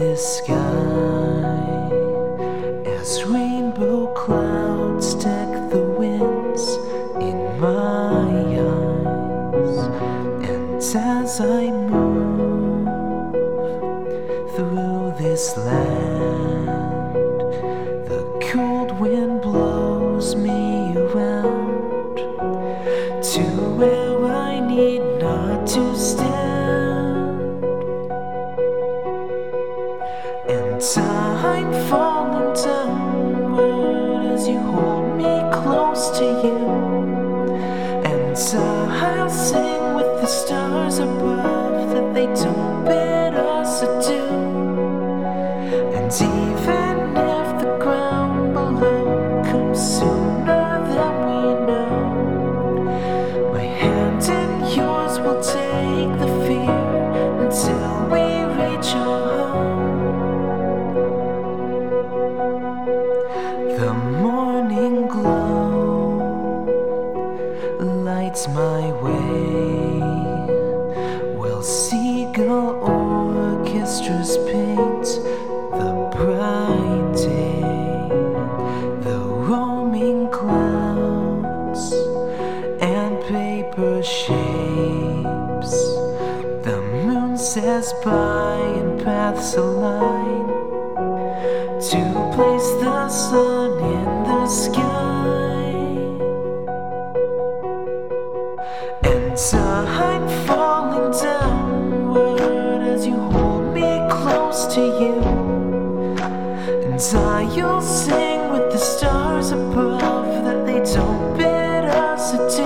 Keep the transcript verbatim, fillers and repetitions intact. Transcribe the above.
this sky as rainbow clouds deck the winds in my eyes. And as I move through this land, the cold wind blows me around to where I need not to stand. And I'm falling downward as you hold me close to you. And I'll sing with the stars above that they don't bid us adieu. And even if the ground below comes sooner than we know, my hand in yours will take the fear until we reach our home. The morning glow lights my way, while seagull orchestras paint the bright day. The roaming clouds and paper shapes, the moon says by and paths align to place the sun in the sky. And I'm falling downward as you hold me close to you. And I'll sing with the stars above that they don't bid us adieu.